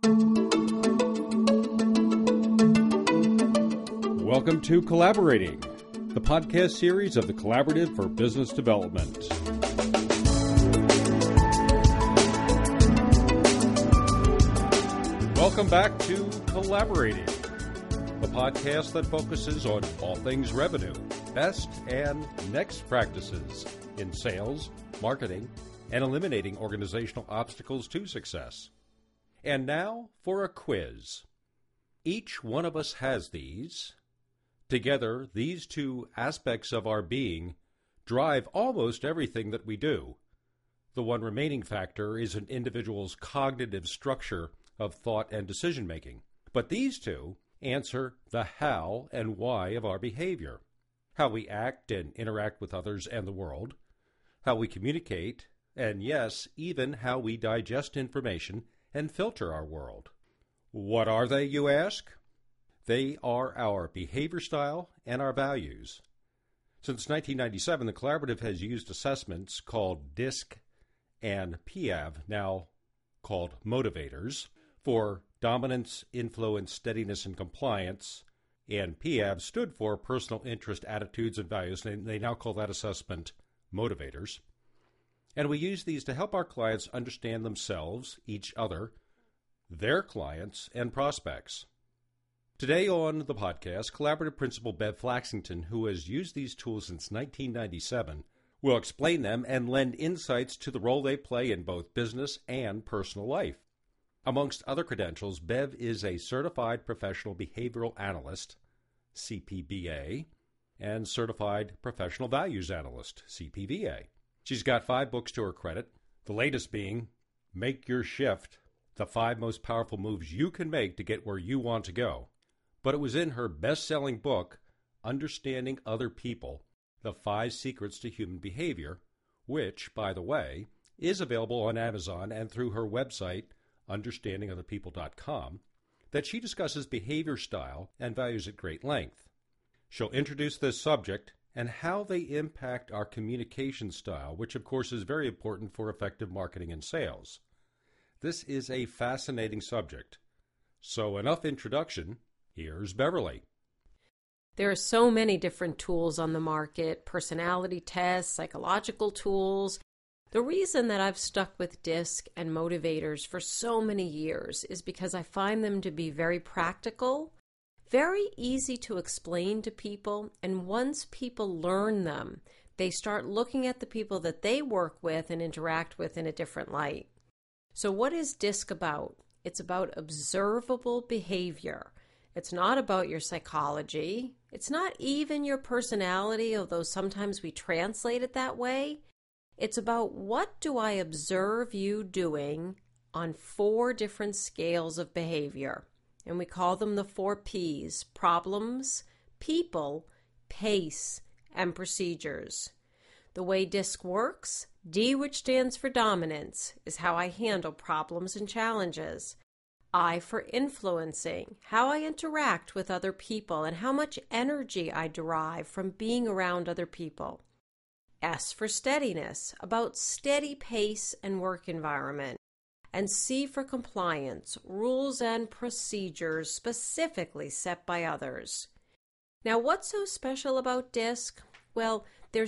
Welcome to Collaborating, the podcast series of the Collaborative for Business Development. Welcome back to Collaborating, the podcast that focuses on all things revenue, best and next practices in sales, marketing, and eliminating organizational obstacles to success. And now for a quiz. Each one of us has these. Together, these two aspects of our being drive almost everything that we do. The one remaining factor is an individual's cognitive structure of thought and decision-making. But these two answer the how and why of our behavior. How we act and interact with others and the world. How we communicate, and yes, even how we digest information and filter our world. What are they, you ask? They are our behavior style and our values. Since 1997, the Collaborative has used assessments called DISC and PIAV, now called motivators, for dominance, influence, steadiness, and compliance, and PIAV stood for personal interest, attitudes, and values, and they now call that assessment motivators. And we use these to help our clients understand themselves, each other, their clients, and prospects. Today on the podcast, Collaborative Principal Bev Flaxington, who has used these tools since 1997, will explain them and lend insights to the role they play in both business and personal life. Amongst other credentials, Bev is a Certified Professional Behavioral Analyst, CPBA, and Certified Professional Values Analyst, CPVA. She's got 5 books to her credit, the latest being Make Your Shift, the 5 most powerful moves you can make to get where you want to go. But it was in her best-selling book, Understanding Other People, The 5 Secrets to Human Behavior, which, by the way, is available on Amazon and through her website, understandingotherpeople.com, that she discusses behavior style and values at great length. She'll introduce this subject and how they impact our communication style, which of course is very important for effective marketing and sales. This is a fascinating subject. So enough introduction. Here's Beverly. There are so many different tools on the market, personality tests, psychological tools. The reason that I've stuck with DISC and motivators for so many years is because I find them to be very practical, very easy to explain to people, and once people learn them, they start looking at the people that they work with and interact with in a different light. So what is DISC about? It's about observable behavior. It's not about your psychology. It's not even your personality, although sometimes we translate it that way. It's about what do I observe you doing on 4 different scales of behavior. And we call them the 4 Ps: problems, people, pace, and procedures. The way DISC works, D, which stands for dominance, is how I handle problems and challenges. I for influencing, how I interact with other people and how much energy I derive from being around other people. S for steadiness, about steady pace and work environment. And C for compliance, rules and procedures specifically set by others. Now, what's so special about DISC? Well, there's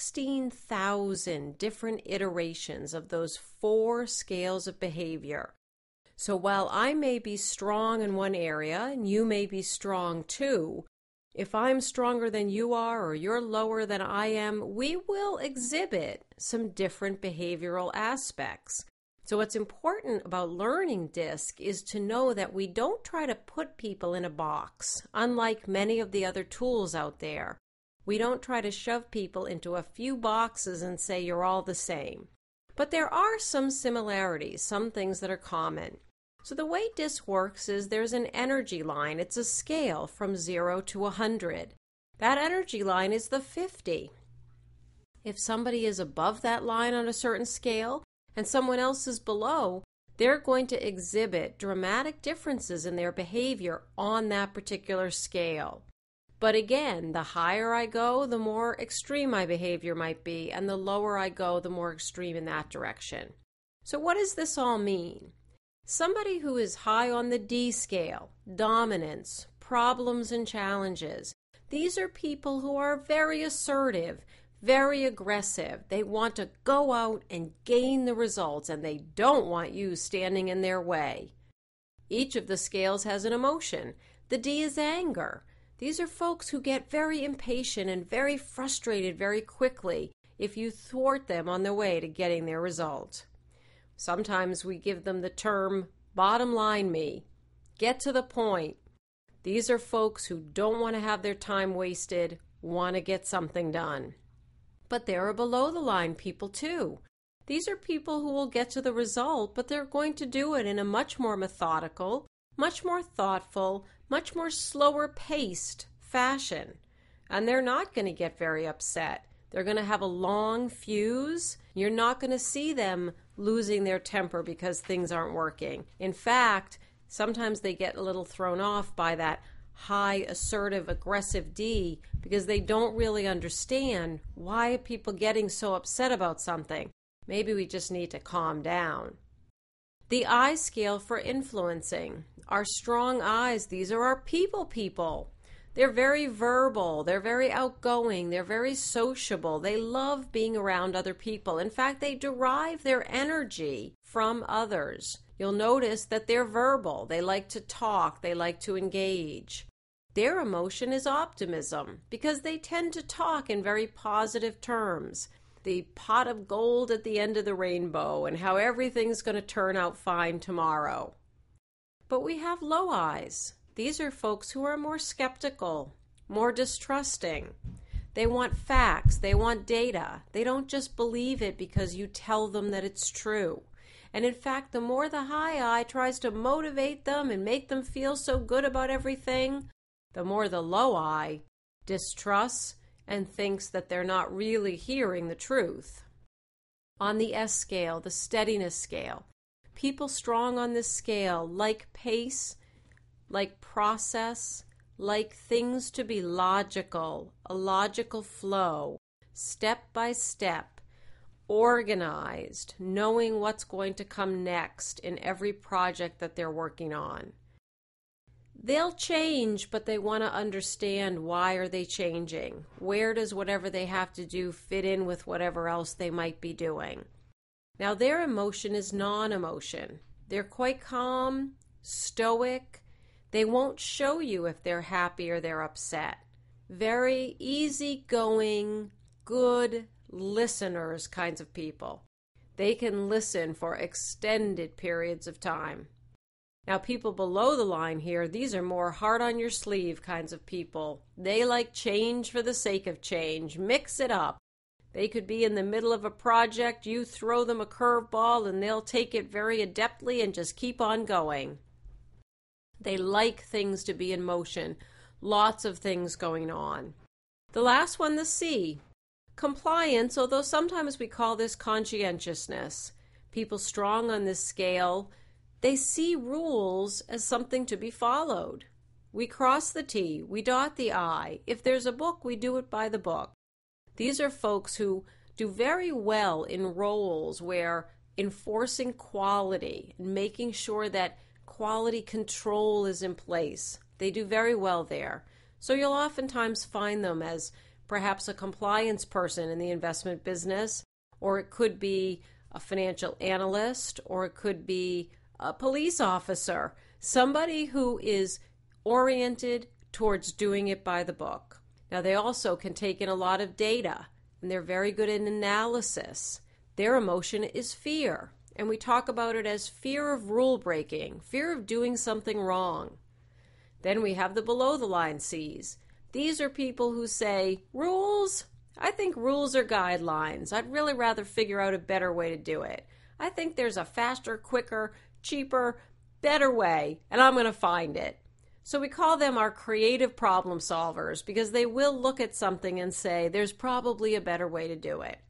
16,000 different iterations of those 4 scales of behavior. So while I may be strong in one area and you may be strong too, if I'm stronger than you are or you're lower than I am, we will exhibit some different behavioral aspects. So what's important about learning DISC is to know that we don't try to put people in a box, unlike many of the other tools out there. We don't try to shove people into a few boxes and say you're all the same. But there are some similarities, some things that are common. So the way DISC works is there's an energy line. It's a scale from 0 to 100. That energy line is the 50. If somebody is above that line on a certain scale and someone else is below, they're going to exhibit dramatic differences in their behavior on that particular scale. But again, the higher I go, the more extreme my behavior might be, and the lower I go, the more extreme in that direction. So what does this all mean? Somebody who is high on the D scale, dominance, problems and challenges. These are people who are very assertive, very aggressive. They want to go out and gain the results, and they don't want you standing in their way. Each of the scales has an emotion. The D is anger. These are folks who get very impatient and very frustrated very quickly if you thwart them on their way to getting their result. Sometimes we give them the term, bottom line me. Get to the point. These are folks who don't want to have their time wasted, want to get something done. But there are below the line people too. These are people who will get to the result, but they're going to do it in a much more methodical, much more thoughtful, much more slower paced fashion. And they're not going to get very upset. They're going to have a long fuse. You're not going to see them losing their temper because things aren't working. In fact, sometimes they get a little thrown off by that high, assertive, aggressive D because they don't really understand why are people getting so upset about something. Maybe we just need to calm down. The I scale for influencing. Our strong I's, these are our people. They're very verbal, they're very outgoing, they're very sociable. They love being around other people. In fact, they derive their energy from others. You'll notice that they're verbal. They like to talk, they like to engage. Their emotion is optimism because they tend to talk in very positive terms. The pot of gold at the end of the rainbow and how everything's going to turn out fine tomorrow. But we have low I's. These are folks who are more skeptical, more distrusting. They want facts, they want data. They don't just believe it because you tell them that it's true. And in fact, the more the high I tries to motivate them and make them feel so good about everything, the more the low I distrusts and thinks that they're not really hearing the truth. On the S scale, the steadiness scale, people strong on this scale like pace, like process, like things to be logical, a logical flow, step by step, organized, knowing what's going to come next in every project that they're working on. They'll change, but they want to understand why are they changing? Where does whatever they have to do fit in with whatever else they might be doing? Now, their emotion is non-emotion. They're quite calm, stoic. They won't show you if they're happy or they're upset. Very easygoing, good listeners kinds of people. They can listen for extended periods of time. Now, people below the line here, these are more heart on your sleeve kinds of people. They like change for the sake of change. Mix it up. They could be in the middle of a project. You throw them a curveball and they'll take it very adeptly and just keep on going. They like things to be in motion. Lots of things going on. The last one, the C. Compliance, although sometimes we call this conscientiousness. People strong on this scale, they see rules as something to be followed. We cross the T, we dot the I. If there's a book, we do it by the book. These are folks who do very well in roles where enforcing quality and making sure that quality control is in place. They do very well there. So you'll oftentimes find them as perhaps a compliance person in the investment business, or it could be a financial analyst, or it could be a police officer, somebody who is oriented towards doing it by the book. Now, they also can take in a lot of data, and they're very good in analysis. Their emotion is fear, and we talk about it as fear of rule breaking, fear of doing something wrong. Then we have the below the line C's. These are people who say, rules? I think rules are guidelines. I'd really rather figure out a better way to do it. I think there's a faster, quicker, cheaper, better way, and I'm going to find it. So we call them our creative problem solvers because they will look at something and say, there's probably a better way to do it.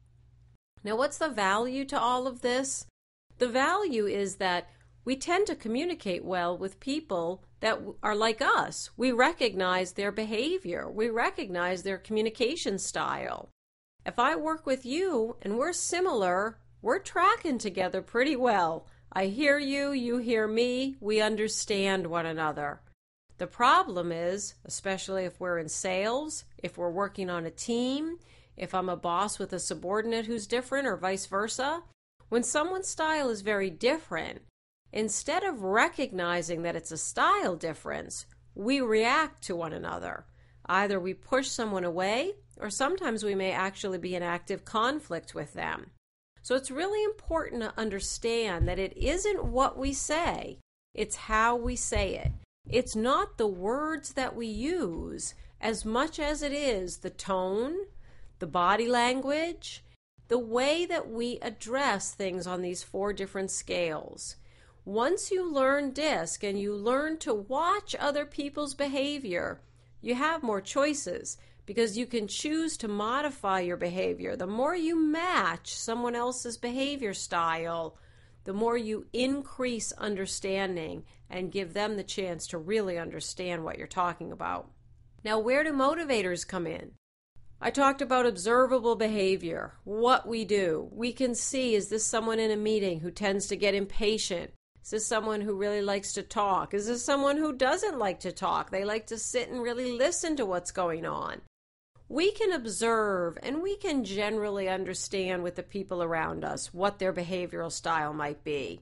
Now, what's the value to all of this? The value is that we tend to communicate well with people that are like us. We recognize their behavior. We recognize their communication style. If I work with you and we're similar, we're tracking together pretty well. I hear you, you hear me, we understand one another. The problem is, especially if we're in sales, if we're working on a team, if I'm a boss with a subordinate who's different or vice versa, when someone's style is very different, instead of recognizing that it's a style difference, we react to one another. Either we push someone away, or sometimes we may actually be in active conflict with them. So it's really important to understand that it isn't what we say, it's how we say it. It's not the words that we use as much as it is the tone, the body language, the way that we address things on these 4 different scales. Once you learn DISC and you learn to watch other people's behavior, you have more choices because you can choose to modify your behavior. The more you match someone else's behavior style, the more you increase understanding and give them the chance to really understand what you're talking about. Now, where do motivators come in? I talked about observable behavior, what we do. We can see, is this someone in a meeting who tends to get impatient? Is this someone who really likes to talk? Is this someone who doesn't like to talk? They like to sit and really listen to what's going on. We can observe and we can generally understand with the people around us what their behavioral style might be.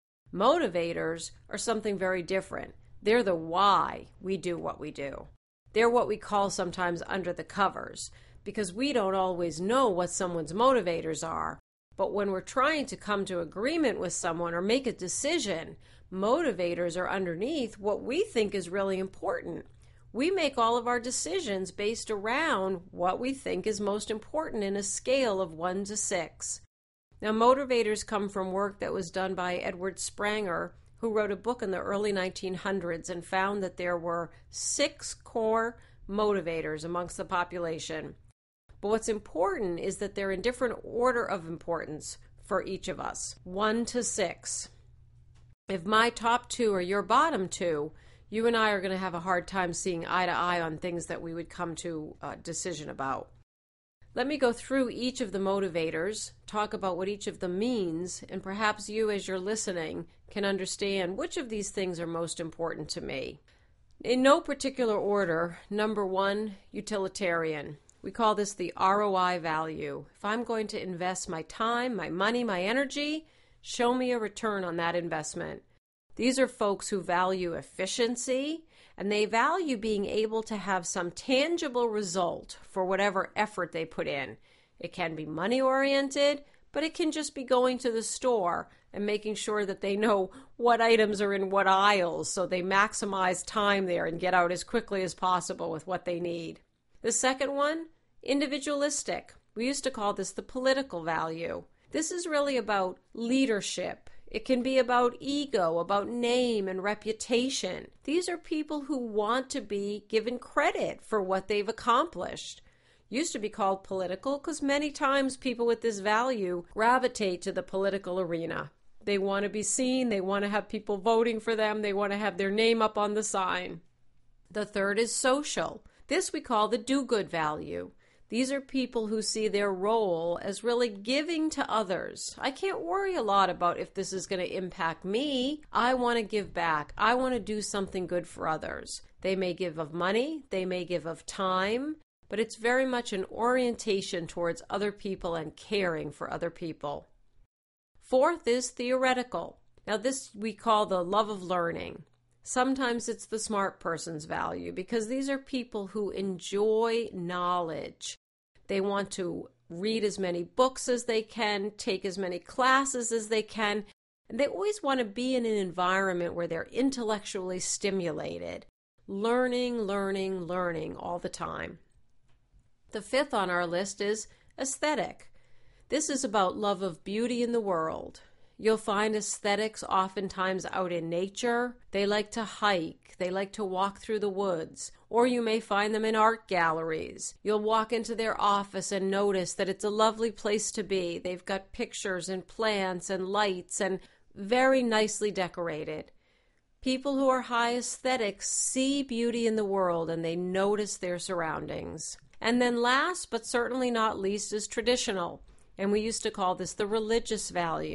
Motivators are something very different. They're the why we do what we do. They're what we call sometimes under the covers, because we don't always know what someone's motivators are. But when we're trying to come to agreement with someone or make a decision, motivators are underneath what we think is really important. We make all of our decisions based around what we think is most important in a scale of 1 to 6. Now, motivators come from work that was done by Edward Spranger, who wrote a book in the early 1900s and found that there were 6 core motivators amongst the population. But what's important is that they're in different order of importance for each of us, 1 to 6. If my top 2 are your bottom 2, you and I are going to have a hard time seeing eye to eye on things that we would come to a decision about. Let me go through each of the motivators, talk about what each of them means, and perhaps you, as you're listening, can understand which of these things are most important to me. In no particular order, number 1, utilitarian. We call this the ROI value. If I'm going to invest my time, my money, my energy, show me a return on that investment. These are folks who value efficiency, and they value being able to have some tangible result for whatever effort they put in. It can be money-oriented, but it can just be going to the store and making sure that they know what items are in what aisles so they maximize time there and get out as quickly as possible with what they need. The second one, individualistic. We used to call this the political value. This is really about leadership. It can be about ego, about name and reputation. These are people who want to be given credit for what they've accomplished. Used to be called political because many times people with this value gravitate to the political arena. They want to be seen, they want to have people voting for them, they want to have their name up on the sign. The third is social. This we call the do-good value. These are people who see their role as really giving to others. I can't worry a lot about if this is going to impact me. I want to give back. I want to do something good for others. They may give of money, they may give of time, but it's very much an orientation towards other people and caring for other people. Fourth is theoretical. Now this we call the love of learning. Sometimes it's the smart person's value because these are people who enjoy knowledge. They want to read as many books as they can, take as many classes as they can, and they always want to be in an environment where they're intellectually stimulated, learning all the time. The fifth on our list is aesthetic. This is about love of beauty in the world. You'll find aesthetics oftentimes out in nature. They like to hike. They like to walk through the woods. Or you may find them in art galleries. You'll walk into their office and notice that it's a lovely place to be. They've got pictures and plants and lights and very nicely decorated. People who are high aesthetics see beauty in the world and they notice their surroundings. And then last but certainly not least is traditional. And we used to call this the religious value.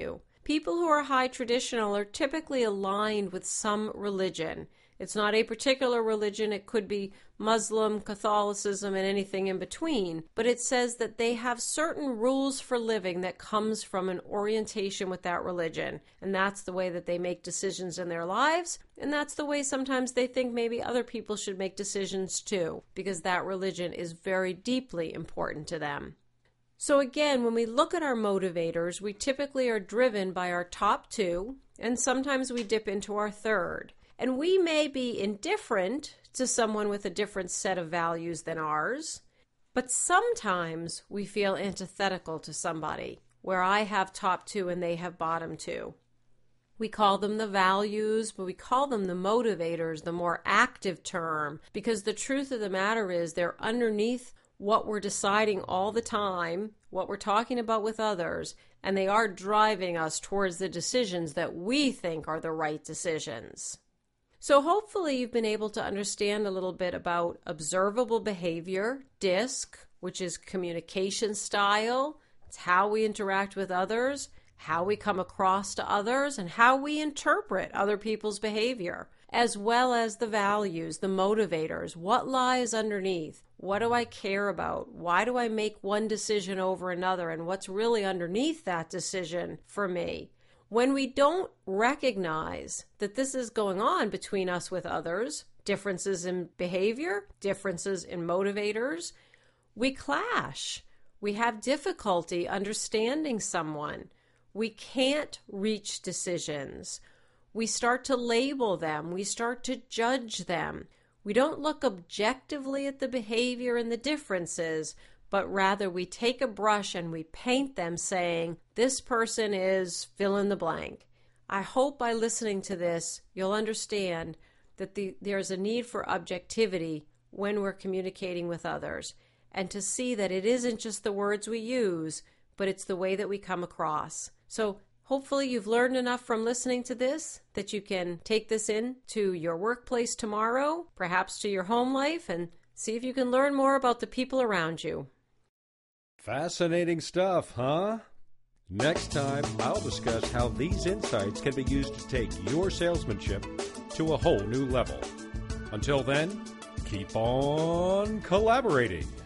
People who are high traditional are typically aligned with some religion. It's not a particular religion. It could be Muslim, Catholicism, and anything in between. But it says that they have certain rules for living that comes from an orientation with that religion. And that's the way that they make decisions in their lives. And that's the way sometimes they think maybe other people should make decisions too, because that religion is very deeply important to them. So again, when we look at our motivators, we typically are driven by our top two, and sometimes we dip into our third. And we may be indifferent to someone with a different set of values than ours, but sometimes we feel antithetical to somebody, where I have top two and they have bottom two. We call them the values, but we call them the motivators, the more active term, because the truth of the matter is they're underneath what we're deciding all the time, what we're talking about with others, and they are driving us towards the decisions that we think are the right decisions. So hopefully you've been able to understand a little bit about observable behavior, DISC, which is communication style. It's how we interact with others, how we come across to others, and how we interpret other people's behavior, as well as the values, the motivators. What lies underneath? What do I care about? Why do I make one decision over another? And what's really underneath that decision for me? When we don't recognize that this is going on between us with others, differences in behavior, differences in motivators, we clash. We have difficulty understanding someone. We can't reach decisions. We start to label them. We start to judge them. We don't look objectively at the behavior and the differences, but rather we take a brush and we paint them saying, this person is fill in the blank. I hope by listening to this, you'll understand that there's a need for objectivity when we're communicating with others, and to see that it isn't just the words we use, but it's the way that we come across. So hopefully you've learned enough from listening to this that you can take this into your workplace tomorrow, perhaps to your home life, and see if you can learn more about the people around you. Fascinating stuff, huh? Next time, I'll discuss how these insights can be used to take your salesmanship to a whole new level. Until then, keep on collaborating.